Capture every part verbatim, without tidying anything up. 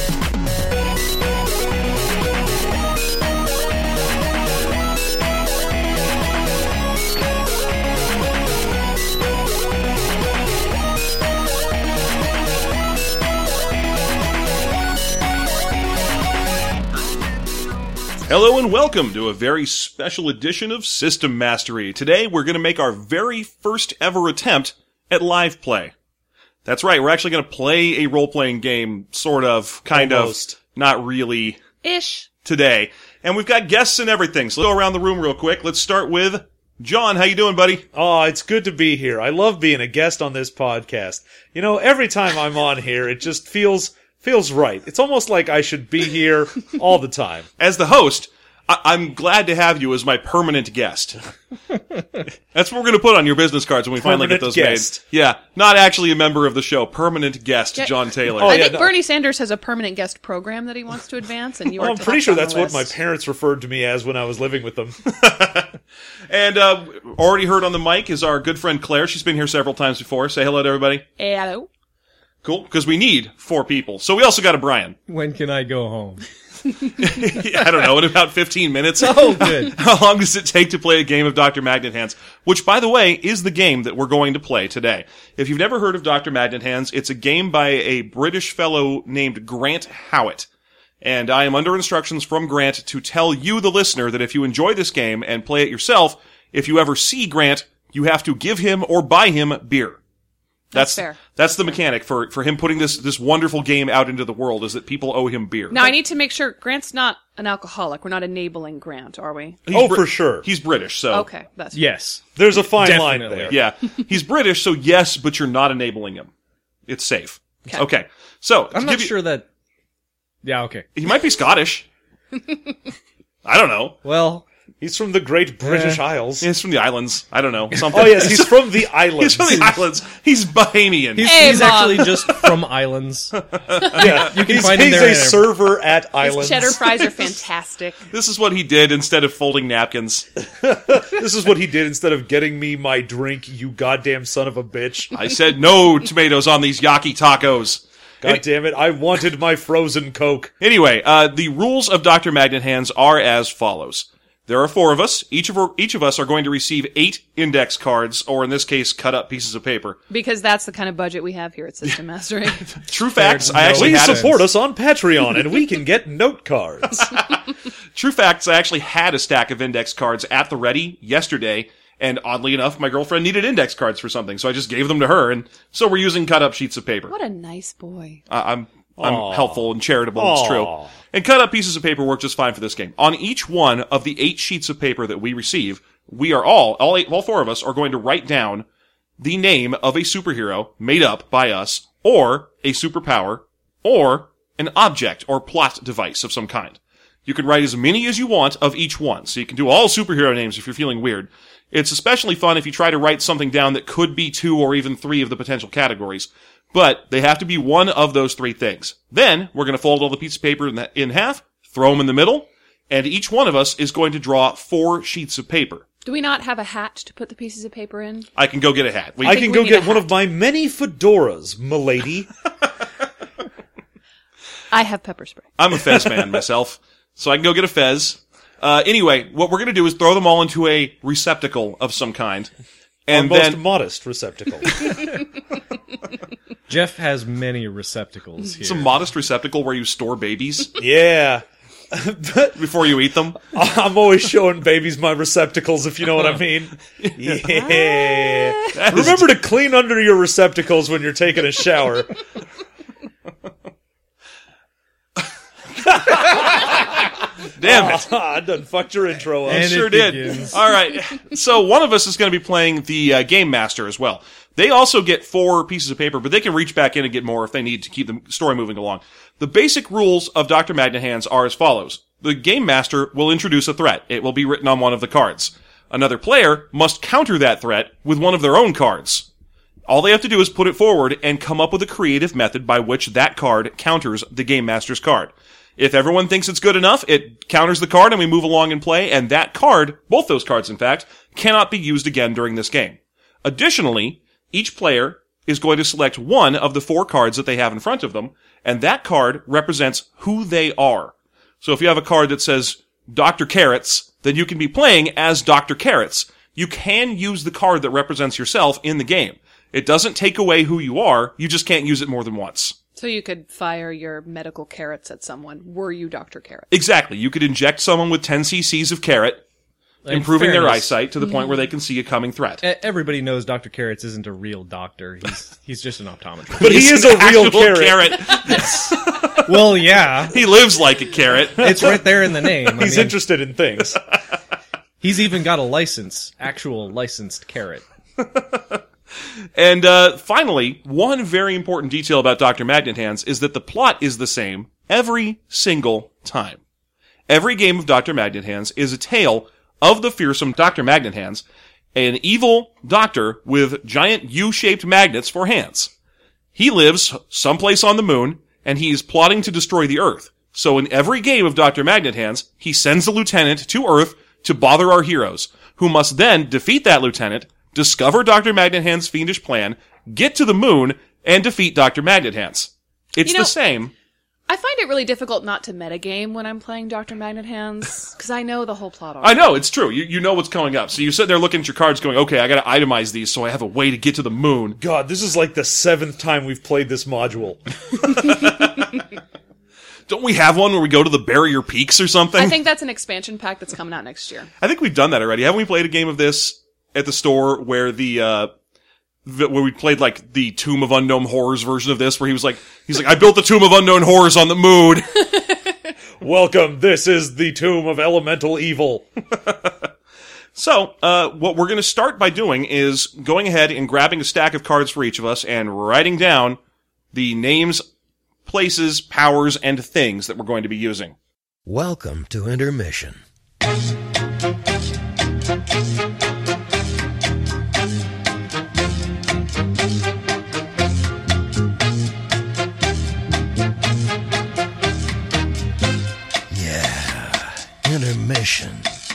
Hello and welcome to a very special edition of System Mastery. Today we're going to make our very first ever attempt at live play. That's right, we're actually going to play a role-playing game, sort of, kind Almost. of, not really. Ish. Today. And we've got guests and everything, so let's go around the room real quick. Let's start with John. How you doing, buddy? Oh, it's good to be here. I love being a guest on this podcast. You know, every time I'm on here, it just feels... Feels right. It's almost like I should be here all the time. As the host, I- I'm glad to have you as my permanent guest. That's what we're going to put on your business cards when we finally get Permanent those guest. made. Yeah, not actually a member of the show. Permanent guest, Yeah. John Taylor. Oh, I yeah, think no. Bernie Sanders has a permanent guest program that he wants to advance, and you Well, are I'm pretty top sure on the that's what my list. parents referred to me as when I was living with them. And uh, already heard on the mic is our good friend Claire. She's been here several times before. Say hello to everybody. Hello. Cool, because we need four people. So we also got a Brian. When can I go home? I don't know, in about fifteen minutes. Oh, good. How long does it take to play a game of Doctor Magnet Hands? Which, by the way, is the game that we're going to play today. If you've never heard of Doctor Magnet Hands, it's a game by a British fellow named Grant Howitt. And I am under instructions from Grant to tell you, the listener, that if you enjoy this game and play it yourself, if you ever see Grant, you have to give him or buy him beer. That's That's fair. That's the mechanic for for him putting this this wonderful game out into the world, is that people owe him beer. Now, I need to make sure Grant's not an alcoholic. We're not enabling Grant, are we? He's Oh, Brit- for sure. He's British, so Okay, that's Yes. There's a fine line Definitely. there. yeah, he's British, so yes, but you're not enabling him. It's safe. Okay. Okay, so to I'm not give you- sure that... Yeah, okay. he might be Scottish. I don't know. Well, He's from the Great British Isles. He's from the islands. I don't know. Something. Oh, yes, he's from the islands. He's from the islands. He's Bahamian. he's, Hey, he's Mom. actually just from islands. yeah, you can he's, find him he's there a and- server at His islands. cheddar fries are fantastic. This is what he did instead of folding napkins. This is what he did instead of getting me my drink, you goddamn son of a bitch. I said no tomatoes on these yaki tacos. God damn it, I wanted my frozen Coke. Anyway, uh, the rules of Doctor Magnet Hands are as follows. There are four of us. Each of our, each of us are going to receive eight index cards, or in this case, cut up pieces of paper. Because that's the kind of budget we have here at System Mastery. True facts, I no actually Please had support a, us on Patreon and we can get note cards. True facts, I actually had a stack of index cards at the ready yesterday, and oddly enough, my girlfriend needed index cards for something, so I just gave them to her, and so we're using cut up sheets of paper. What a nice boy. I- I'm I'm Aw. helpful and charitable. It's true. Aw. And cut up pieces of paper work just fine for this game. On each one of the eight sheets of paper that we receive, we are all, all eight, all four of us are going to write down the name of a superhero made up by us, or a superpower, or an object or plot device of some kind. You can write as many as you want of each one, so you can do all superhero names if you're feeling weird. It's especially fun if you try to write something down that could be two or even three of the potential categories. But they have to be one of those three things. Then, we're going to fold all the pieces of paper in, the, in half, throw them in the middle, and each one of us is going to draw four sheets of paper. Do we not have a hat to put the pieces of paper in? I can go get a hat. We, I think can we go need get a one hat. of my many fedoras, m'lady. I have pepper spray. I'm a fez man myself, so I can go get a fez. Uh, anyway, what we're going to do is throw them all into a receptacle of some kind. Our And most then modest receptacle. Jeff has many receptacles here. it's a modest receptacle where you store babies Yeah. before you eat them. I'm always showing babies my receptacles, if you know what I mean. Yeah. That is- Remember to clean under your receptacles when you're taking a shower. Damn it. I done fucked your intro up. And Sure it did. begins. All right. So one of us is going to be playing the uh, Game Master as well. They also get four pieces of paper, but they can reach back in and get more if they need to keep the story moving along. The basic rules of Doctor Magnet Hands are as follows. The Game Master will introduce a threat. It will be written on one of the cards. Another player must counter that threat with one of their own cards. All they have to do is put it forward and come up with a creative method by which that card counters the Game Master's card. If everyone thinks it's good enough, it counters the card and we move along and play, and that card, both those cards in fact, cannot be used again during this game. Additionally, each player is going to select one of the four cards that they have in front of them, and that card represents who they are. So if you have a card that says Doctor Carrots, then you can be playing as Doctor Carrots. You can use the card that represents yourself in the game. It doesn't take away who you are, you just can't use it more than once. So you could fire your medical carrots at someone. Were you Doctor Carrot? Exactly. You could inject someone with ten cc's of carrot, In improving their fairness, eyesight to the point where they can see a coming threat. e- Everybody knows Doctor Carrots isn't a real doctor. He's he's just an optometrist. But he is He's a an real actual carrot. Well, yeah, He lives like a carrot. it's right there in the name. I He's mean, interested in things. he's even got a license, actual licensed carrot. And uh, finally, one very important detail about Doctor Magnet Hands is that the plot is the same every single time. Every game of Doctor Magnet Hands is a tale of the fearsome Doctor Magnet Hands, an evil doctor with giant U-shaped magnets for hands. He lives someplace on the moon, and he is plotting to destroy the Earth. So in every game of Doctor Magnet Hands, he sends a lieutenant to Earth to bother our heroes, who must then defeat that lieutenant, discover Doctor Magnet Hands' fiendish plan, get to the moon, and defeat Doctor Magnet Hands. It's You know- the same. I find it really difficult not to metagame when I'm playing Doctor Magnet Hands, because I know the whole plot I already. know, it's true. You, you know what's coming up. So you sit there looking at your cards going, okay, I gotta itemize these so I have a way to get to the moon. God, this is like the seventh time we've played this module. Don't we have one where we go to the Barrier Peaks or something? I think that's an expansion pack that's coming out next year. I think we've done that already. Haven't we played a game of this at the store where the, uh, the- where we played like the Tomb of Unknown Horrors version of this, where he was like, he's like, I built the Tomb of Unknown Horrors on the moon. Welcome, this is the Tomb of Elemental Evil. So, uh, what we're gonna start by doing is going ahead and grabbing a stack of cards for each of us and writing down the names, places, powers, and things that we're going to be using. Welcome to intermission. Yeah, intermission.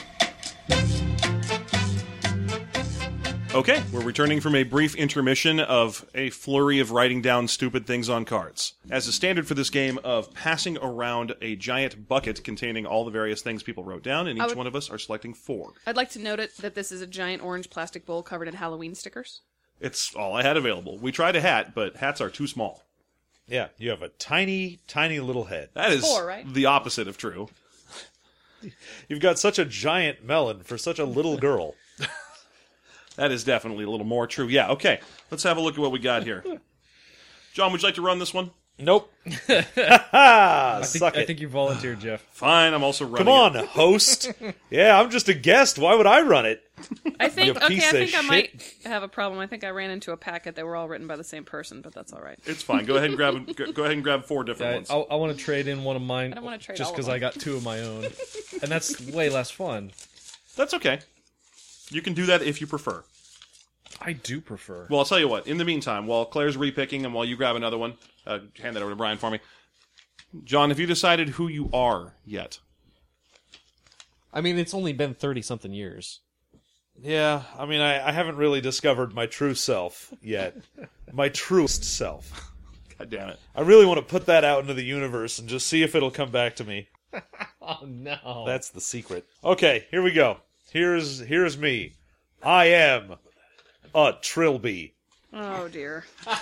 Okay, we're returning from a brief intermission of a flurry of writing down stupid things on cards. As a standard for this game of passing around a giant bucket containing all the various things people wrote down, and I each would- one of us are selecting four. I'd like to note it that this is a giant orange plastic bowl covered in Halloween stickers. It's all I had available. We tried a hat, but hats are too small. Yeah, you have a tiny, tiny little head. That is Four, right? the opposite of true. You've got such a giant melon for such a little girl. That is definitely a little more true. Yeah, okay. Let's have a look at what we got here. John, would you like to run this one? Nope. Ha I think, Suck I it. think you volunteered, Jeff. Fine, I'm also running Come on, it. host. Yeah, I'm just a guest. Why would I run it? I think, You okay, I piece of think I shit. might have a problem. I think I ran into a packet that were all written by the same person, but that's all right. It's fine. Go ahead and grab go, go ahead and grab four different I, ones. I, I want to trade in one of mine. I don't wanna trade just all of because them. I got two of my own, and that's way less fun. That's okay. You can do that if you prefer. I do prefer. Well, I'll tell you what. In the meantime, while Claire's repicking and while you grab another one, uh, hand that over to Brian for me. John, have you decided who you are yet? I mean, it's only been thirty-something years. Yeah, I mean, I, I haven't really discovered my true self yet. My truest self. God damn it. I really want to put that out into the universe and just see if it'll come back to me. Oh, no. That's the secret. Okay, here we go. Here's here's me. I am a Trilby. Oh, dear.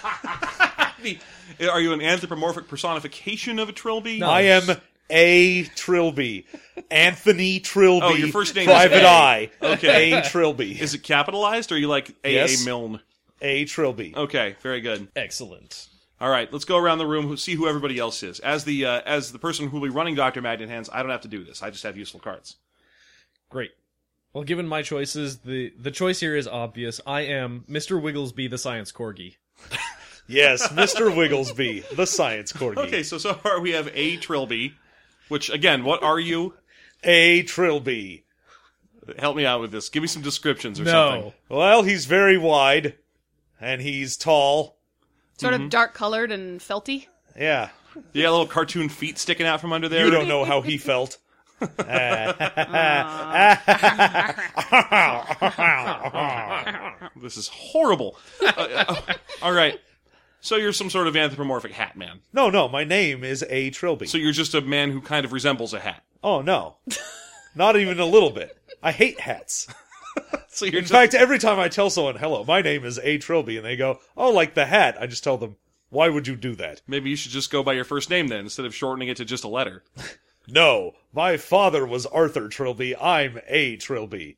Are you an anthropomorphic personification of a trilby? No. I am a Trilby. Anthony Trilby. Oh, your first name is Private A. Eye. Okay. A Trilby. Is it capitalized, or are you like A A Yes. Milne? A Trilby. Okay, very good. Excellent. All right, let's go around the room, who- see who everybody else is. As the uh, as the person who will be running Doctor Magnet Hands, I don't have to do this. I just have useful cards. Great. Well, given my choices, the, the choice here is obvious. I am Mister Wigglesby, the science corgi. Yes, Mister Wigglesby, the science corgi. Okay, so so far we have A Trilby, which again, what are you? A Trilby. Help me out with this. Give me some descriptions or No. something. Well, he's very wide, and he's tall. Sort Mm-hmm. of dark colored and felty. Yeah, You got little cartoon feet sticking out from under there. you don't know how he felt. This is horrible. Uh, uh, all right. So you're some sort of anthropomorphic hat man. No, no, my name is A. Trilby. So you're just a man who kind of resembles a hat. Oh, no. Not even a little bit. I hate hats. So you're In just, fact, every time I tell someone, hello, my name is A. Trilby, and they go, oh, like the hat, I just tell them, why would you do that? maybe you should just go by your first name then, instead of shortening it to just a letter. No, my father was Arthur Trilby, I'm A. Trilby.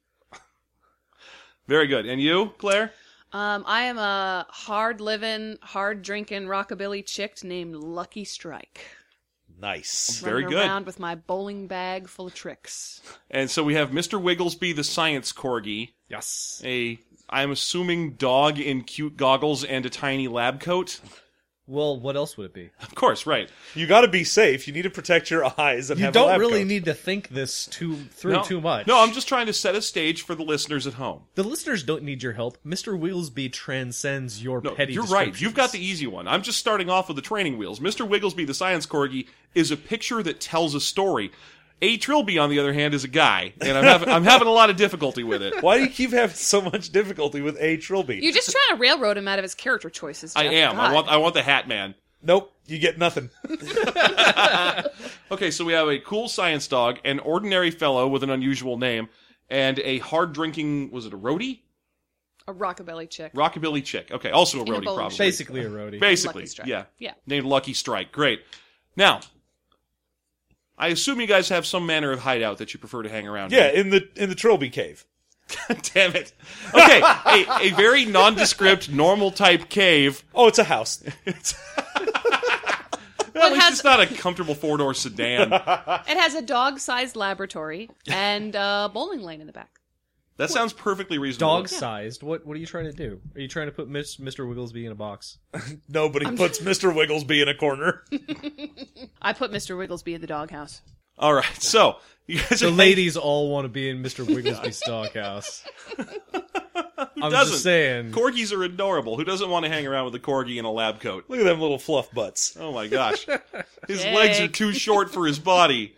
Very good. And you, Claire? Um, I am a hard-living, hard-drinking rockabilly chick named Lucky Strike. Nice. Very Running good. around with my bowling bag full of tricks. And so we have Mister Wigglesby, the science corgi, Yes. a, I'm assuming, dog in cute goggles and a tiny lab coat. Well, what else would it be? Of course, right. You gotta be safe, you need to protect your eyes and You have a don't lab really coat. need to think this too through No, too much. No, I'm just trying to set a stage for the listeners at home. The listeners don't need your help. Mister Wigglesby transcends your No, petty you're right. descriptions. You've got the easy one. I'm just starting off with the training wheels. Mister Wigglesby, the science corgi, is a picture that tells a story. A. Trilby, on the other hand, is a guy, and I'm having, I'm having a lot of difficulty with it. Why do you keep having so much difficulty with A. Trilby? You're just trying to railroad him out of his character choices, Jeff. I am. I God. want. I want the Hat Man. Nope, you get nothing. Okay, so we have a cool science dog, an ordinary fellow with an unusual name, and a hard-drinking, was it a roadie? A rockabilly chick. Rockabilly chick. Okay, also a In a roadie, bowling probably. shirt. Basically a roadie. Basically, Lucky Strike. yeah. Yeah. Named Lucky Strike. Great. Now, I assume you guys have some manner of hideout that you prefer to hang around Yeah, in. in the in the Trilby cave. Damn it. Okay, a, a very nondescript, normal-type cave. Oh, it's a house. Well, at least has- it's not a comfortable four-door sedan. It has a dog-sized laboratory and a bowling lane in the back. That sounds perfectly reasonable. Dog-sized. What What are you trying to do? Are you trying to put Miss, Mister Wigglesby in a box? Nobody puts Mister Wigglesby in a corner. I put Mister Wigglesby in the doghouse. All right, so you guys The are ladies all want to be in Mister Wigglesby's doghouse. I'm doesn't? just saying. Corgis are adorable. Who doesn't want to hang around with a corgi in a lab coat? Look at them little fluff butts. Oh my gosh. His Jake. legs are too short for his body.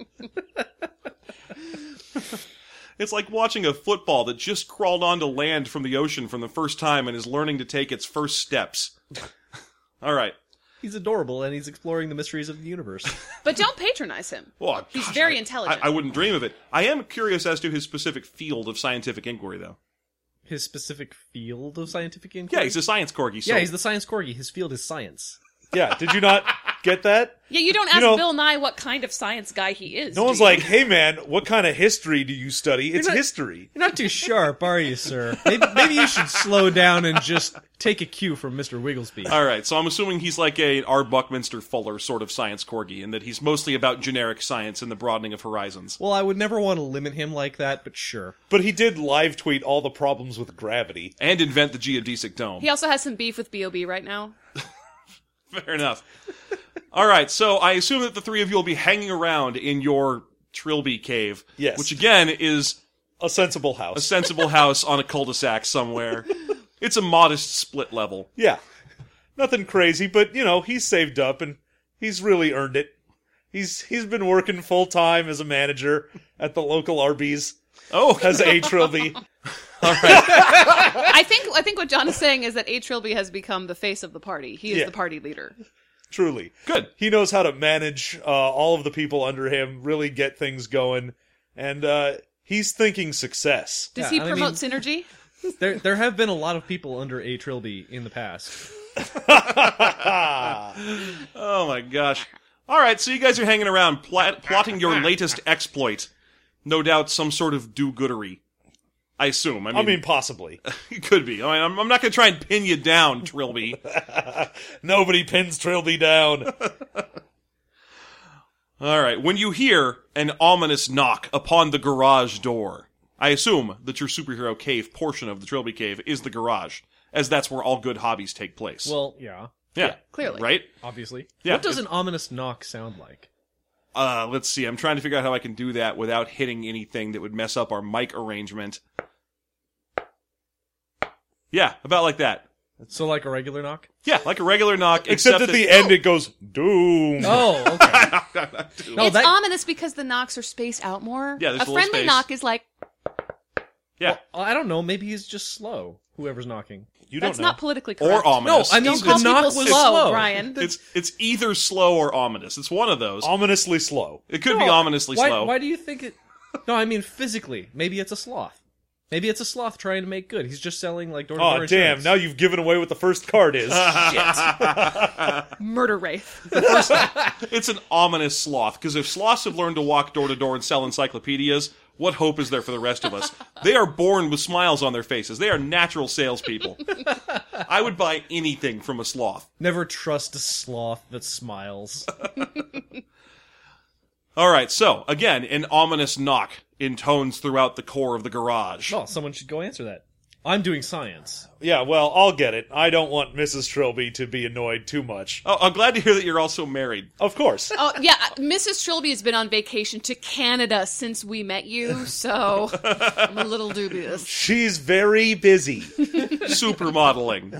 It's like watching a football that just crawled onto land from the ocean for the first time and is learning to take its first steps. All right. He's adorable, and he's exploring the mysteries of the universe. But don't patronize him. Oh, He's gosh, very I- intelligent. I, I wouldn't dream of it. I am curious as to his specific field of scientific inquiry, though. His specific field of scientific Yeah, inquiry? he's a science corgi. So Yeah, he's the science corgi. His field is science. Yeah, did you not get that? Yeah, you don't ask know- Bill Nye what kind of science guy he is. No do one's you? like, hey man, what kind of history do you study? It's not- history. You're not too sharp, are you, sir? Maybe, maybe you should slow down and just take a cue from Mister Wigglesby. All right, so I'm assuming he's like a R. Buckminster Fuller sort of science corgi, and that he's mostly about generic science and the broadening of horizons. Well, I would never want to limit him like that, but sure. But he did live tweet all the problems with gravity. And invent the geodesic dome. He also has some beef with B O B right now. Fair enough. All right, so I assume that the three of you will be hanging around in your Trilby cave. Yes. Which, again, is A sensible a house. sensible house on a cul-de-sac somewhere. It's a modest split level. Yeah. Nothing crazy, but you know, he's saved up and he's really earned it. He's he's been working full time as a manager at the local Arby's Oh, as A. Trilby. I think I think what John is saying is that A. Trilby has become the face of the party. He is Yeah. the party leader. Truly. good. He knows how to manage uh, all of the people under him, really get things going, and uh, he's thinking success. Does Yeah, he and I promote mean- synergy? There there have been a lot of people under A. Trilby in the past. Oh my gosh. All right, so you guys are hanging around plat- plotting your latest exploit. No doubt some sort of do-goodery. I assume. I mean, I mean, possibly. it could be. I mean, I'm, I'm not going to try and pin you down, Trilby. Nobody pins Trilby down. All right, when you hear an ominous knock upon the garage door, I assume that your superhero cave portion of the Trilby cave is the garage, as that's where all good hobbies take place. Well, yeah, yeah, clearly. Right? obviously. Yeah, What does it's- an ominous knock sound like? Uh, let's see. I'm trying to figure out how I can do that without hitting anything that would mess up our mic arrangement. Yeah, about like that. So like a regular knock? Yeah, like a regular knock, Except except, at the that- end it goes, doom. Oh, okay. No, it's that, ominous because the knocks are spaced out more. Yeah, there's a a little friendly space. knock is like, Yeah. I don't know. Maybe he's just slow. whoever's knocking. You That's don't know. not politically correct. Or ominous. No, I mean Don't the call knock people was slow, slow. Brian. It's it's either slow or ominous. It's one of those. Ominously slow. It could be No, ominously why, slow. Why do you think it? No, I mean physically. Maybe it's a sloth. Maybe it's a sloth trying to make good. He's just selling like door to door Oh, damn. insurance. Now you've given away what the first card is. Murder Wraith. It's an ominous sloth, because if sloths have learned to walk door to door and sell encyclopedias, what hope is there for the rest of us? They are born with smiles on their faces. They are natural salespeople. I would buy anything from a sloth. Never trust a sloth that smiles. All right, so, again, an ominous knock intones throughout the core of the garage. Well, someone should go answer that. I'm doing science. Yeah, well, I'll get it. I don't want Missus Trilby to be annoyed too much. Oh, I'm glad to hear that you're also married. Of course. Oh, yeah, Missus Trilby has been on vacation to Canada since we met you, so I'm a little dubious. She's very busy. Supermodeling.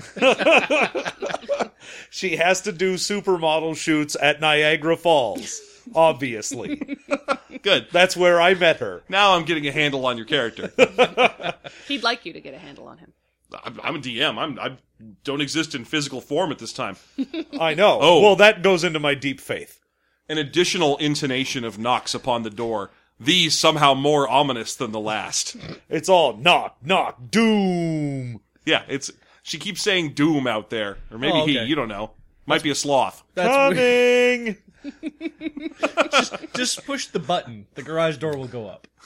She has to do supermodel shoots at Niagara Falls. Obviously. Good. That's where I met her. Now I'm getting a handle on your character. He'd like you to get a handle on him. I'm, I'm a D M. I'm, I don't exist in physical form at this time. I know. Oh. Well, that goes into my deep faith. An additional intonation of knocks upon the door. These somehow more ominous than the last. It's all knock, knock, doom. Yeah, it's. She keeps saying doom out there. Or maybe Oh, okay. he, you don't know. Might be a sloth. That's weird. Coming. Just push the button. The garage door will go up.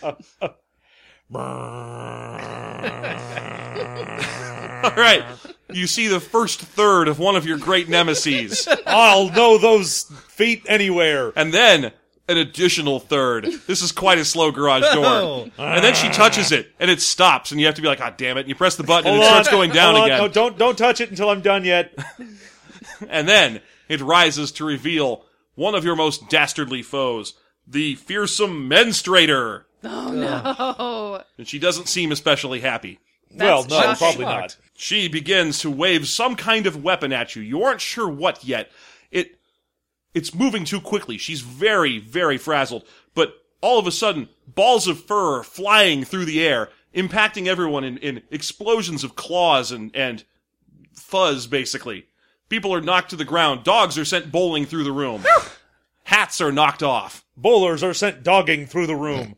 Alright, you see the first third of one of your great nemeses. I'll know those feet anywhere. And then, an additional third. This is quite a slow garage door. Oh. And then she touches it, and it stops, and you have to be like, ah, damn it, and you press the button, and Hold it on. starts going down Hold on. again. No, don't don't touch it until I'm done yet. And then, it rises to reveal one of your most dastardly foes, the fearsome menstruator. Oh, no. And she doesn't seem especially happy. well, That's no, shocking. probably Shocked. not. She begins to wave some kind of weapon at you. You aren't sure what yet. It it's moving too quickly. She's very, very frazzled. But all of a sudden, balls of fur are flying through the air, impacting everyone in, in explosions of claws and, and fuzz, basically. People are knocked to the ground. Dogs are sent bowling through the room. Hats are knocked off. Bowlers are sent dogging through the room.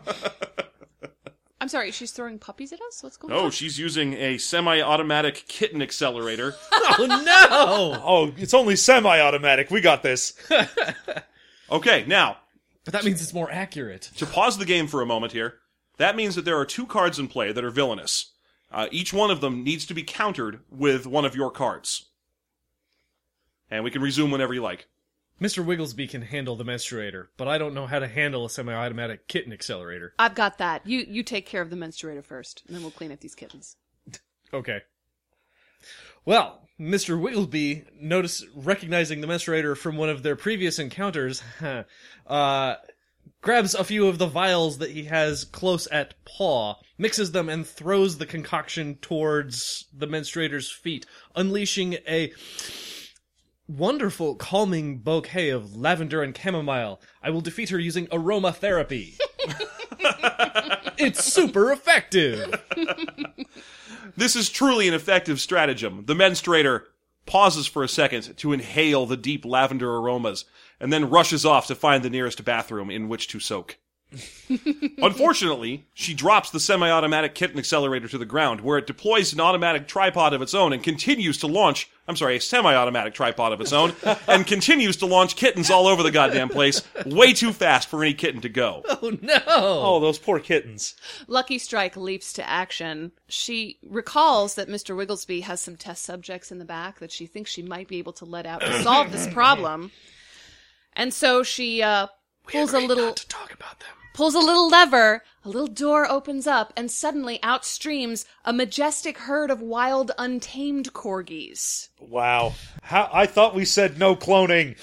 I'm sorry, she's throwing puppies at us? What's going Oh, on? she's using a semi-automatic kitten accelerator. Oh no! Oh, it's only semi-automatic. We got this. Okay, now, But that means it's more accurate. to pause the game for a moment here, that means that there are two cards in play that are villainous. Uh, each one of them needs to be countered with one of your cards. And we can resume whenever you like. Mister Wigglesby can handle the menstruator, but I don't know how to handle a semi-automatic kitten accelerator. I've got that. You you take care of the menstruator first, and then we'll clean up these kittens. Okay. Well, Mister Wigglesby, notice recognizing the menstruator from one of their previous encounters, uh, grabs a few of the vials that he has close at paw, mixes them, and throws the concoction towards the menstruator's feet, unleashing a wonderful calming bouquet of lavender and chamomile. I will defeat her using aromatherapy. It's super effective. This is truly an effective stratagem. The menstruator pauses for a second to inhale the deep lavender aromas, and then rushes off to find the nearest bathroom in which to soak. Unfortunately, she drops the semi-automatic kitten accelerator to the ground, where it deploys an automatic tripod of its own and continues to launch, I'm sorry, a semi-automatic tripod of its own, and continues to launch kittens all over the goddamn place, way too fast for any kitten to go. Oh no! Oh, those poor kittens. Lucky Strike leaps to action. She recalls that Mister Wigglesby has some test subjects in the back that she thinks she might be able to let out to solve this problem. And so she uh, pulls a little to talk about them. pulls a little lever, a little door opens up, and suddenly out streams a majestic herd of wild, untamed corgis. Wow. How, I thought we said no cloning.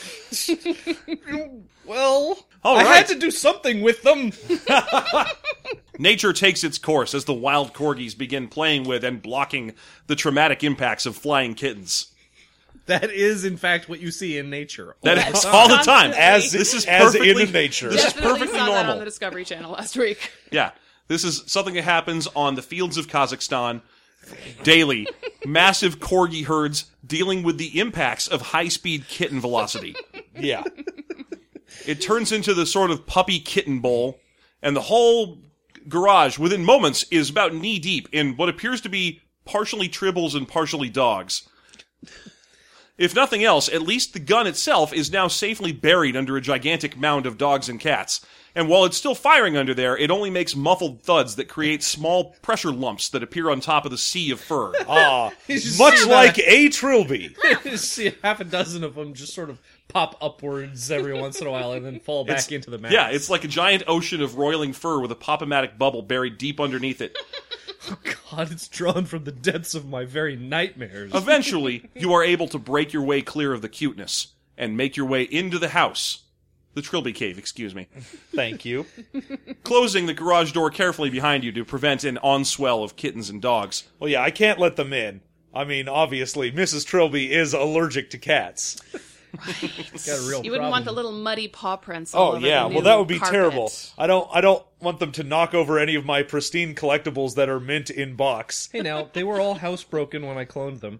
Well, All I right. had to do something with them. Nature takes its course as the wild corgis begin playing with and blocking the traumatic impacts of flying kittens. That is, in fact, what you see in nature. That Yes. is all the time. Constantly. As, This is as perfectly- in nature. This is Definitely perfectly saw that normal. on the Discovery Channel last week. Yeah, this is something that happens on the fields of Kazakhstan. Daily, massive corgi herds dealing with the impacts of high-speed kitten velocity. Yeah. It turns into the sort of puppy kitten bowl, and the whole garage, within moments, is about knee-deep in what appears to be partially tribbles and partially dogs. If nothing else, at least the gun itself is now safely buried under a gigantic mound of dogs and cats. And while it's still firing under there, it only makes muffled thuds that create small pressure lumps that appear on top of the sea of fur. Ah, You should much see like that. a trilby. You see half a dozen of them just sort of pop upwards every once in a while and then fall back It's- into the mass. Yeah, it's like a giant ocean of roiling fur with a pop-o-matic bubble buried deep underneath it. God, it's drawn from the depths of my very nightmares. Eventually, you are able to break your way clear of the cuteness and make your way into the house. The Trilby Cave, excuse me. Thank you. Closing the garage door carefully behind you to prevent an onswell of kittens and dogs. Well, yeah, I can't let them in. I mean, obviously, Missus Trilby is allergic to cats. Got a real You wouldn't want problem. the little muddy paw prints all Oh, over yeah, the well, new that would be carpet. terrible. I don't, I don't want them to knock over any of my pristine collectibles that are mint in box. Hey now, they were all housebroken when I cloned them.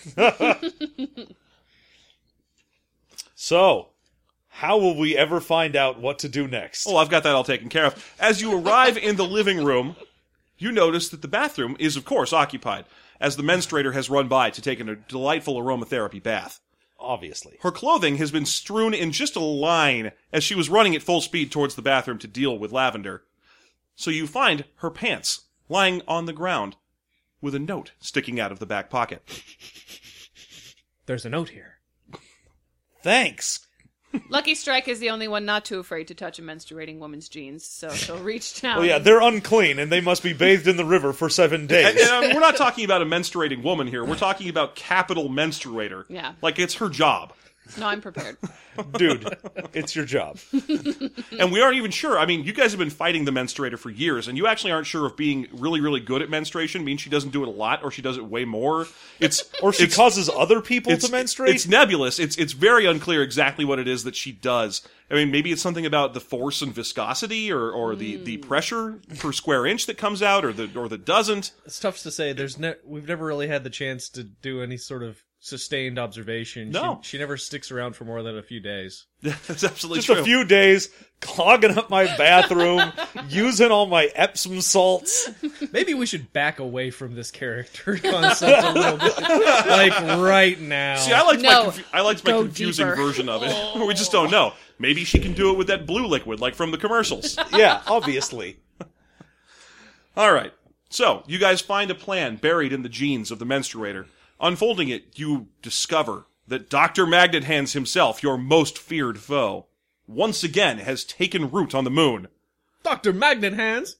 So, how will we ever find out what to do next? Oh, I've got that all taken care of. As you arrive in the living room, you notice that the bathroom is, of course, occupied, as the menstruator has run by to take a delightful aromatherapy bath. Obviously. Her clothing has been strewn in just a line as she was running at full speed towards the bathroom to deal with Lavender. So you find her pants lying on the ground with a note sticking out of the back pocket. There's a note here. Thanks. Lucky Strike is the only one not too afraid to touch a menstruating woman's jeans, so she'll reach down. Well, yeah, they're unclean, and they must be bathed in the river for seven And, days. and, uh, we're not talking about a menstruating woman here. We're talking about capital menstruator. Yeah. Like it's her job. No, I'm prepared. Dude, it's your job. And we aren't even sure. I mean, you guys have been fighting the menstruator for years, and you actually aren't sure if being really, really good at menstruation means she doesn't do it a lot or she does it way more. It's Or she it's, causes other people it's, to menstruate. It's nebulous. It's it's very unclear exactly what it is that she does. I mean, maybe it's something about the force and viscosity, or, or the, the pressure per square inch that comes out, or the or that doesn't. It's tough to say. There's ne- we've never really had the chance to do any sort of sustained observation. No. She, she never sticks around for more than a few days. That's absolutely Just true. a few days, clogging up my bathroom, using all my Epsom salts. Maybe we should back away from this character concept a little bit. Like right now. See, I liked No. my confu- I liked my Go confusing deeper. version of it. We just don't know. Maybe she can do it with that blue liquid, like from the commercials. Yeah, obviously. All right. So, you guys find a plan buried in the genes of the menstruator. Unfolding it, you discover that Doctor Magnet Hands himself, your most feared foe, once again has taken root on the moon. Doctor Magnet Hands.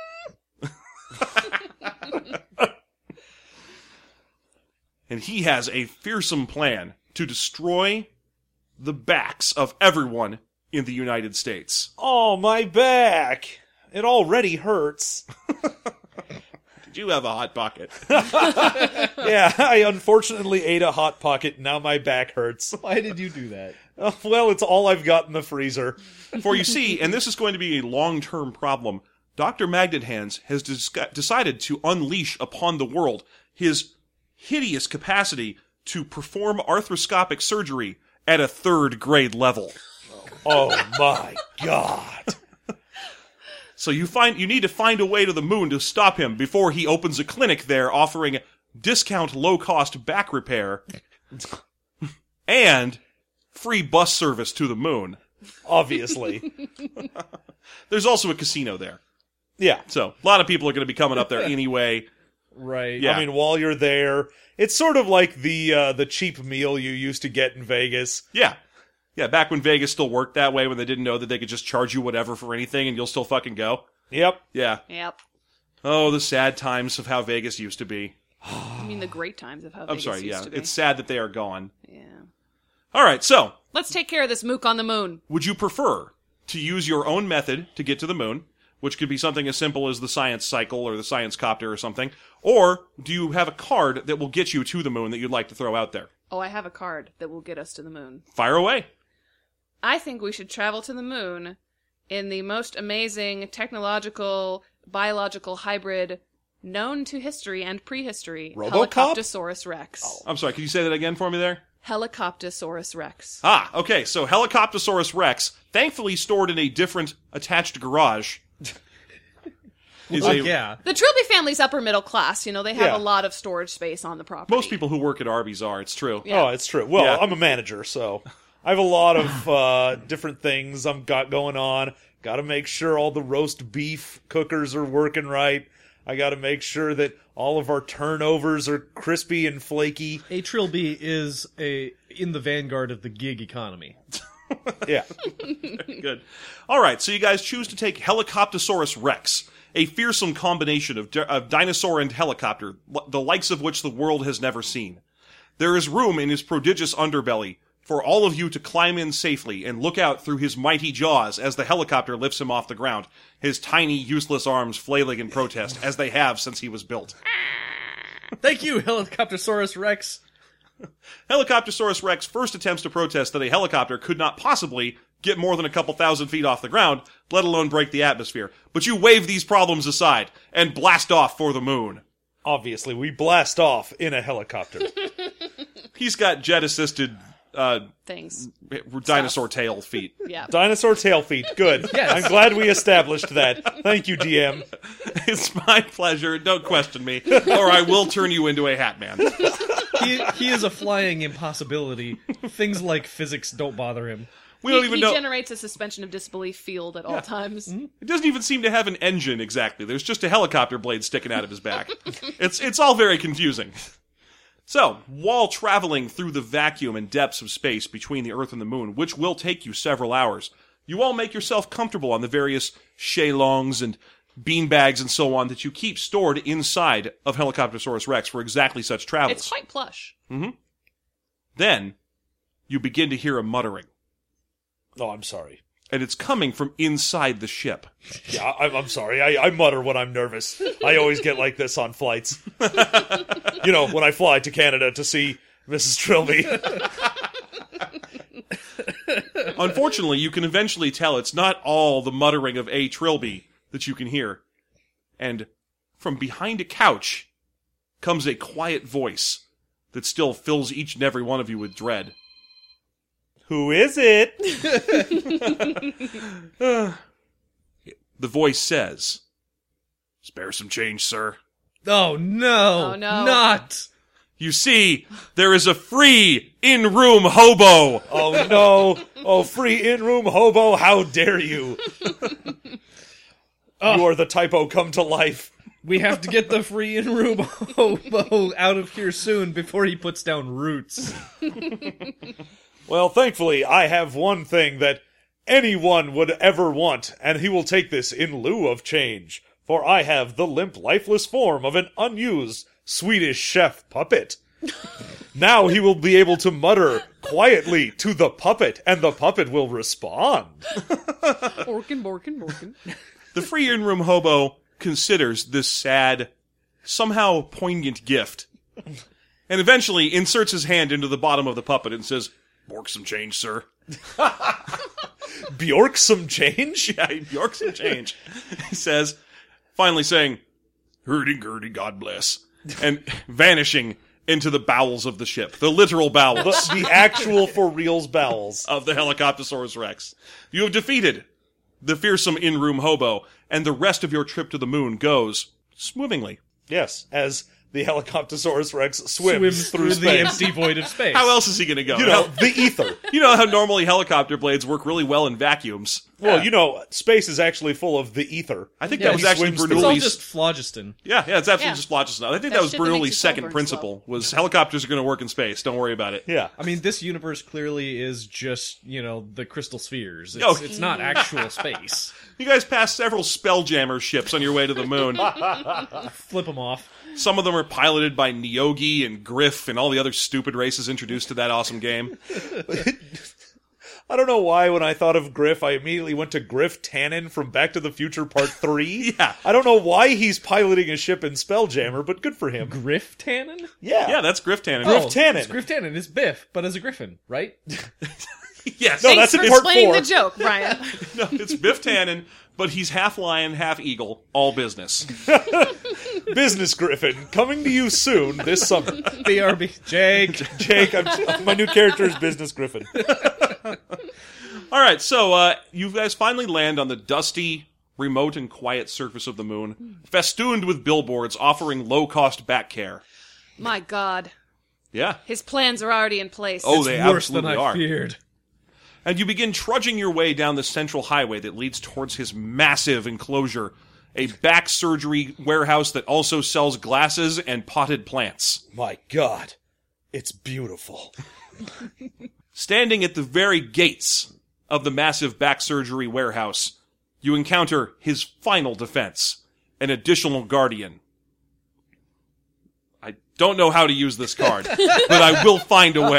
And he has a fearsome plan to destroy the backs of everyone in the United States. Oh, my back. It already hurts. Did you have a hot pocket? Yeah, I unfortunately ate a Hot Pocket. Now my back hurts. Why did you do that? Oh, well, it's all I've got in the freezer. For you see, and this is going to be a long-term problem, Doctor Magnet Hands has dis- decided to unleash upon the world his hideous capacity to perform arthroscopic surgery at a third grade level. Oh, my God. So you find you need to find a way to the moon to stop him before he opens a clinic there offering discount low-cost back repair and free bus service to the moon. Obviously. There's also a casino there. Yeah. So a lot of people are going to be coming up there anyway. Right. Yeah. I mean, while you're there, it's sort of like the uh, the cheap meal you used to get in Vegas. Yeah. Yeah, back when Vegas still worked that way, when they didn't know that they could just charge you whatever for anything and you'll still fucking go. Yep. Yeah. Yep. Oh, the sad times of how Vegas used to be. I mean, the great times of how I'm Vegas sorry, used yeah. to be. It's sad that they are gone. Yeah. All right, so Let's take care of this mook on the moon. would you prefer to use your own method to get to the moon, which could be something as simple as the science cycle or the science copter or something, or do you have a card that will get you to the moon that you'd like to throw out there? Oh, I have a card that will get us to the moon. Fire away. I think we should travel to the moon in the most amazing technological, biological hybrid known to history and prehistory, RoboCop? Helicoptosaurus rex. I'm sorry, can you say that again for me there? Helicoptosaurus rex. Ah, okay, so Helicoptosaurus rex, thankfully stored in a different attached garage, is Oh, a... yeah. The Trilby family's upper middle class. You know, they have Yeah. a lot of storage space on the property. Most people who work at Arby's are, it's true. Yeah. Oh, it's true. Well, Yeah. I'm a manager, so I have a lot of uh, different things I'm got going on. Got to make sure all the roast beef cookers are working right. I got to make sure that all of our turnovers are crispy and flaky. A Trilby is a in the vanguard of the gig economy. Yeah. Good. All right, so you guys choose to take Helicoptosaurus rex, a fearsome combination of, di- of dinosaur and helicopter, l- the likes of which the world has never seen. There is room in his prodigious underbelly for all of you to climb in safely and look out through his mighty jaws as the helicopter lifts him off the ground, his tiny, useless arms flailing in protest, as they have since he was built. Thank you, Helicoptosaurus Rex. Helicoptosaurus rex first attempts to protest that a helicopter could not possibly get more than a couple thousand feet off the ground, let alone break the atmosphere. But you wave these problems aside and blast off for the moon. Obviously, we blast off in a helicopter. He's got jet-assisted uh, Things. dinosaur tail feet. Yeah. Dinosaur tail feet. Good. Yes. I'm glad we established that. Thank you, D M. It's my pleasure. Don't question me, or I will turn you into a hat man. He, he is a flying impossibility. Things like physics don't bother him. We don't he, even he know. generates a suspension of disbelief field at all times. It doesn't even seem to have an engine exactly. There's just a helicopter blade sticking out of his back. It's it's all very confusing. So, while traveling through the vacuum and depths of space between the Earth and the Moon, which will take you several hours, you all make yourself comfortable on the various shalongs and beanbags and so on that you keep stored inside of Helicoptosaurus rex for exactly such travels. It's quite plush. Then, you begin to hear a muttering, Oh, I'm sorry. and it's coming from inside the ship. Yeah, I'm, I'm sorry. I, I mutter when I'm nervous. I always get like this on flights. You know, when I fly to Canada to see Missus Trilby. Unfortunately, you can eventually tell it's not all the muttering of A. Trilby that you can hear. And from behind a couch comes a quiet voice that still fills each and every one of you with dread. Who is it? The voice says, "Spare some change, sir. Oh no! Oh, no. Not! You see, there is a free in-room hobo." Oh, no. Oh, free in-room hobo, how dare you? You are the typo come to life. We have to get the free in-room hobo out of here soon before he puts down roots. Well, thankfully, I have one thing that anyone would ever want, and he will take this in lieu of change. For I have the limp, lifeless form of an unused Swedish chef puppet. Now he will be able to mutter quietly to the puppet, and the puppet will respond. Borkin, Borkin, Borkin. The free in-room hobo considers this sad, somehow poignant gift, and eventually inserts his hand into the bottom of the puppet and says, "Bork some change, sir." Bjork some change? Yeah, York some change. He says, finally saying, "Hurdy-gurdy, God bless," and vanishing into the bowels of the ship, the literal bowels The, the actual for reals bowels. of the Helicoptosaurus rex. You have defeated the fearsome in-room hobo, and the rest of your trip to the moon goes swimmingly. Yes, as the Helicoptosaurus Rex swims, Swims through, through the space. empty void of space. How else is he going to go? You know, the ether. You know how normally helicopter blades work really well in vacuums. Well, you know, space is actually full of the ether. I think Yeah, that was he actually swims through. It's all Bernoulli's... just phlogiston. Yeah, yeah, it's absolutely Yeah. just phlogiston. I think That that was shit that makes Bernoulli's your cell second burn principle, was helicopters are going to work in space. Don't worry about it. Yeah. I mean, this universe clearly is just, you know, the crystal spheres. It's, Oh. it's not actual space. You guys passed several Spelljammer ships on your way to the moon. Flip them off. Some of them are piloted by Nyogi and Griff and all the other stupid races introduced to that awesome game. I don't know why when I thought of Griff, I immediately went to Griff Tannen from Back to the Future Part three. Yeah. I don't know why he's piloting a ship in Spelljammer, but good for him. Griff Tannen? Yeah. Yeah, that's Griff Tannen. Griff Oh, Tannen. it's Griff Tannen is Biff, but as a griffin, right? Yes. No, Thanks that's in for part explaining four. the joke, Brian. No, it's Biff Tannen, but he's half lion, half eagle, all business. Business Griffin, coming to you soon this summer. B R B. Jake. Jake, I'm, my new character is Business Griffin. All right, so uh, you guys finally land on the dusty, remote, and quiet surface of the moon, festooned with billboards offering low-cost back care. My God. Yeah. His plans are already in place. Oh, they Worse than absolutely I are. feared. And you begin trudging your way down the central highway that leads towards his massive enclosure, a back surgery warehouse that also sells glasses and potted plants. My God, it's beautiful. Standing at the very gates of the massive back surgery warehouse, you encounter his final defense, an additional guardian. I don't know how to use this card, but I will find a way.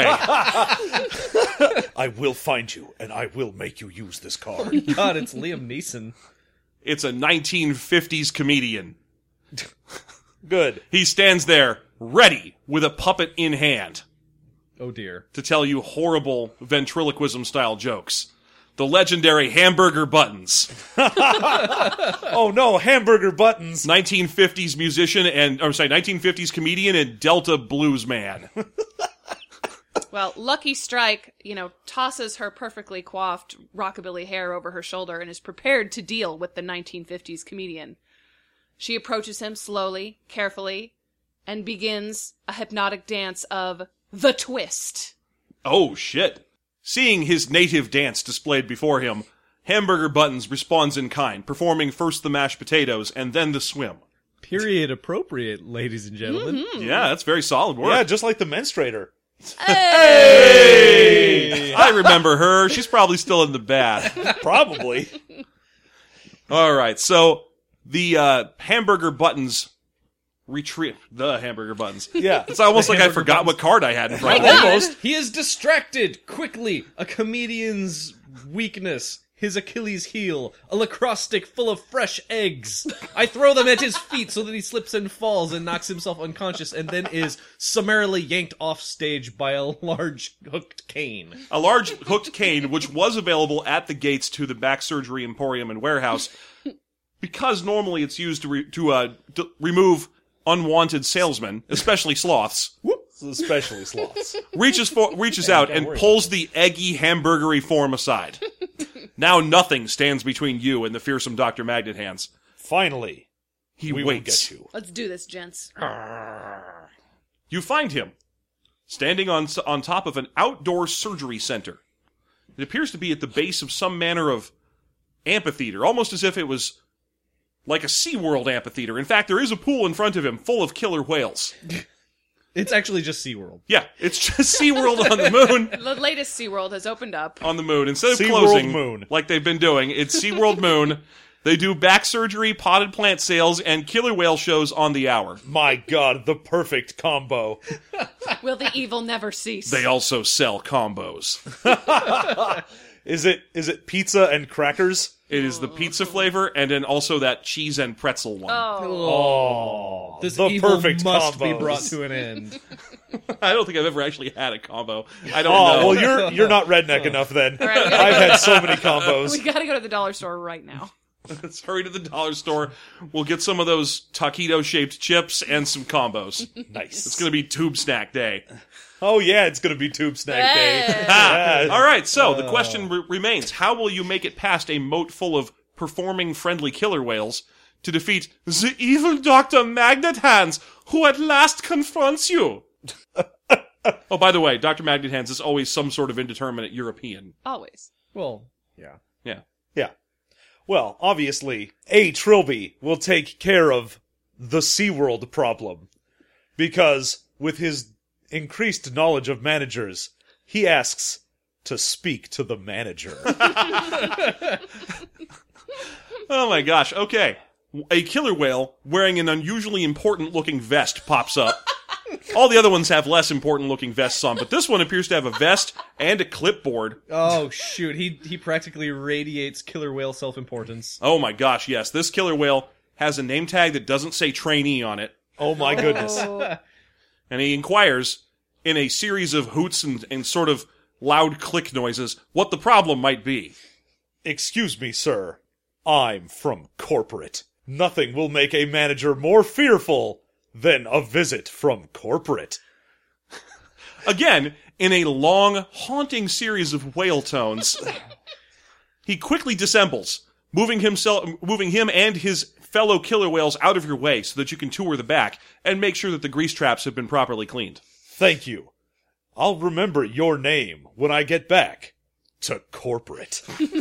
I will find you, and I will make you use this card. God, it's Liam Neeson. It's a nineteen fifties comedian. Good. He stands there, ready, with a puppet in hand, Oh dear. to tell you horrible ventriloquism-style jokes. The legendary Hamburger Buttons. Oh no, Hamburger Buttons. nineteen fifties musician and, I'm sorry, nineteen fifties comedian and Delta blues man. Well, Lucky Strike, you know, tosses her perfectly coiffed rockabilly hair over her shoulder and is prepared to deal with the nineteen fifties comedian. She approaches him slowly, carefully, and begins a hypnotic dance of the twist. Oh, shit. Seeing his native dance displayed before him, Hamburger Buttons responds in kind, performing first the mashed potatoes and then the swim. Period appropriate, ladies and gentlemen. Yeah, that's very solid work. Yeah, just like the menstruator. Hey! I remember her. She's probably still in the bad. Probably. All right, so the uh, Hamburger Buttons retreat. The Hamburger Buttons. Yeah. It's almost The like I Hamburger forgot Buttons. what card I had in front of me. Almost. He is distracted quickly. A comedian's weakness. His Achilles heel. A lacrosse stick full of fresh eggs. I throw them at his feet so that he slips and falls and knocks himself unconscious and then is summarily yanked off stage by a large hooked cane. A large hooked cane, which was available at the gates to the back surgery emporium and warehouse, because normally it's used to re- to uh, to remove unwanted salesmen, especially sloths. Especially sloths. Reaches for, reaches out don't and worry pulls the eggy hamburgery form aside. Now nothing stands between you and the fearsome Doctor Magnet Hands. Finally, He we will waits. get you. Let's do this, gents. You find him standing on on top of an outdoor surgery center. It appears to be at the base of some manner of amphitheater, almost as if it was like a SeaWorld amphitheater. In fact, there is a pool in front of him full of killer whales. It's actually just SeaWorld. Yeah, it's just SeaWorld on the moon. The latest SeaWorld has opened up. On the moon. Instead of SeaWorld closing, Moon. like they've been doing, it's SeaWorld Moon. They do back surgery, potted plant sales, and killer whale shows on the hour. My God, the perfect combo. Will the evil never cease? They also sell combos. Is it is it pizza and crackers? It is the pizza flavor, and then also that cheese and pretzel one. Oh. Oh, This the evil perfect must be combos. brought to an end. I don't think I've ever actually had a combo. I don't Oh, know. well, you're you're not redneck enough then. right, we gotta I've go- had so many combos. We gotta go to the dollar store right now. Let's hurry to the dollar store. We'll get some of those taquito-shaped chips and some combos. Nice. It's going to be tube snack day. Oh yeah, it's gonna be tube snack day. Hey. Ah, Yeah. all right, so the question re- remains, how will you make it past a moat full of performing friendly killer whales to defeat the evil Doctor Magnet Hands, who at last confronts you? Oh, by the way, Doctor Magnet Hands is always some sort of indeterminate European. Always. Well, yeah. Yeah. Yeah. Well, obviously, A. Trilby will take care of the SeaWorld problem. Because, with his increased knowledge of managers, he asks to speak to the manager. Oh my gosh, okay. A killer whale wearing an unusually important looking vest pops up. All the other ones have less important looking vests on, but this one appears to have a vest and a clipboard. Oh shoot, he he practically radiates killer whale self-importance. Oh my gosh, yes, this killer whale has a name tag that doesn't say trainee on it, Oh my goodness. Oh. and he inquires, in a series of hoots and, and sort of loud click noises, what the problem might be. Excuse me, sir. I'm from corporate. Nothing will make a manager more fearful than a visit from corporate. Again, in a long, haunting series of whale tones, he quickly dissembles, moving himself, moving him and his fellow killer whales out of your way so that you can tour the back and make sure that the grease traps have been properly cleaned. Thank you. I'll remember your name when I get back to corporate.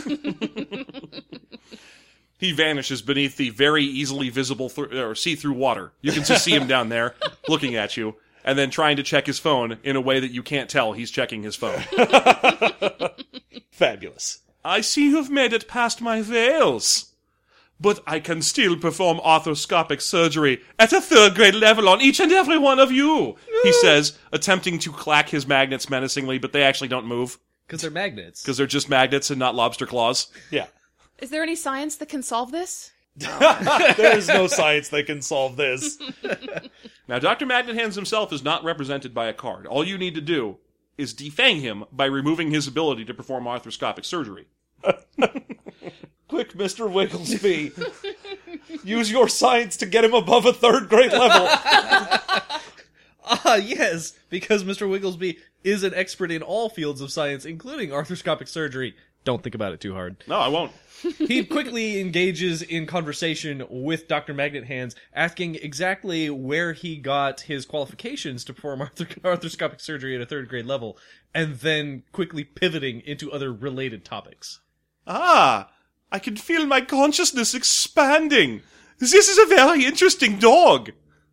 He vanishes beneath the very easily visible th- or see-through water. You can just see him down there looking at you and then trying to check his phone in a way that you can't tell he's checking his phone. Fabulous. I see you've made it past my veils. But I can still perform arthroscopic surgery at a third grade level on each and every one of you, he says, attempting to clack his magnets menacingly, but they actually don't move. Because they're magnets. Because they're just magnets and not lobster claws. Yeah. Is there any science that can solve this? There is no science that can solve this. Now, Doctor Magnet Hands himself is not represented by a card. All you need to do is defang him by removing his ability to perform arthroscopic surgery. Quick, Mister Wigglesby. Use your science to get him above a third grade level. Ah, yes, because Mister Wigglesby is an expert in all fields of science, including arthroscopic surgery. Don't think about it too hard. No, I won't. He quickly engages in conversation with Doctor Magnet Hands, asking exactly where he got his qualifications to perform arth- arthroscopic surgery at a third grade level, and then quickly pivoting into other related topics. Ah, I can feel my consciousness expanding. This is a very interesting dog.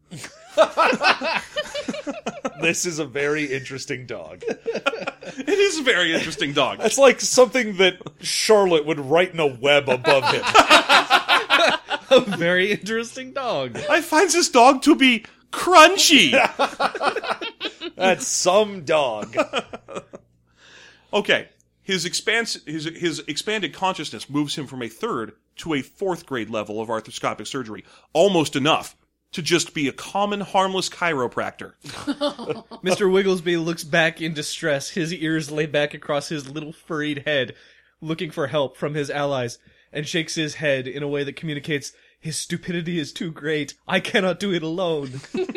This is a very interesting dog. It is a very interesting dog. It's like something that Charlotte would write in a web above him. A very interesting dog. I find this dog to be crunchy. That's some dog. Okay, his expanse, his his expanded consciousness moves him from a third to a fourth grade level of arthroscopic surgery, almost enough to just be a common, harmless chiropractor. Mister Wigglesby looks back in distress, his ears laid back across his little furried head, looking for help from his allies, and shakes his head in a way that communicates, his stupidity is too great, I cannot do it alone.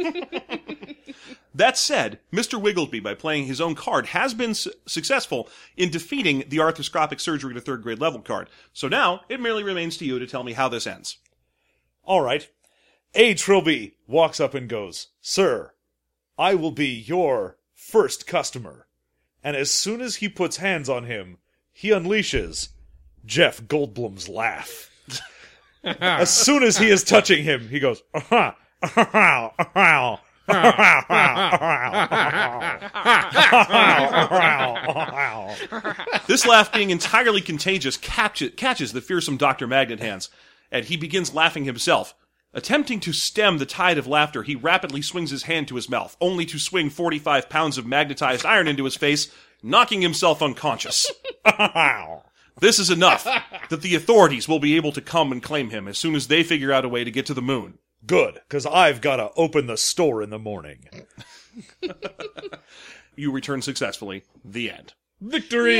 That said, Mister Wigglesby, by playing his own card, has been su- successful in defeating the arthroscopic surgery to third grade level card. So now, it merely remains to you to tell me how this ends. All right. A. Trilby walks up and goes, Sir, I will be your first customer. And as soon as he puts hands on him, he unleashes Jeff Goldblum's laugh. As soon as he is touching him, he goes, aha, aha, aha. This laugh, being entirely contagious, catches, catches the fearsome Doctor Magnet Hands, and he begins laughing himself. Attempting to stem the tide of laughter, he rapidly swings his hand to his mouth, only to swing forty-five pounds of magnetized iron into his face, knocking himself unconscious. This is enough that the authorities will be able to come and claim him as soon as they figure out a way to get to the moon. Good, because I've got to open the store in the morning. You return successfully. The end. Victory!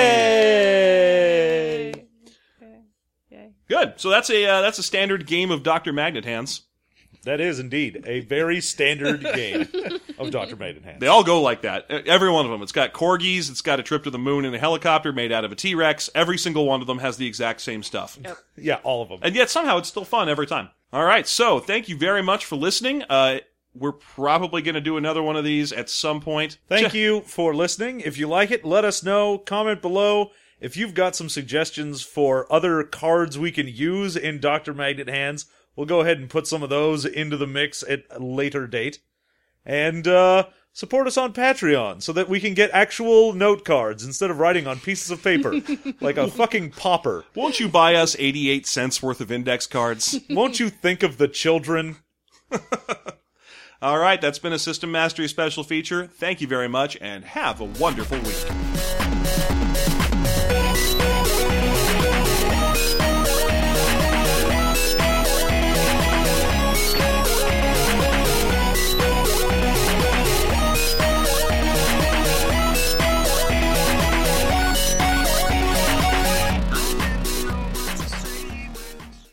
Yay! Good. So that's a uh, that's a standard game of Doctor Magnet Hands. That is indeed a very standard game of Doctor Magnet Hands. They all go like that. Every one of them. It's got corgis. It's got a trip to the moon in a helicopter made out of a T-Rex. Every single one of them has the exact same stuff. Yep. Yeah, all of them. And yet somehow it's still fun every time. All right. So thank you very much for listening. Uh, we're probably going to do another one of these at some point. Thank you for listening. If you like it, let us know. Comment below. If you've got some suggestions for other cards we can use in Doctor Magnet Hands, we'll go ahead and put some of those into the mix at a later date. And uh, support us on Patreon so that we can get actual note cards instead of writing on pieces of paper like a fucking pauper. Won't you buy us eighty-eight cents worth of index cards? Won't you think of the children? All right, that's been a System Mastery special feature. Thank you very much, and have a wonderful week.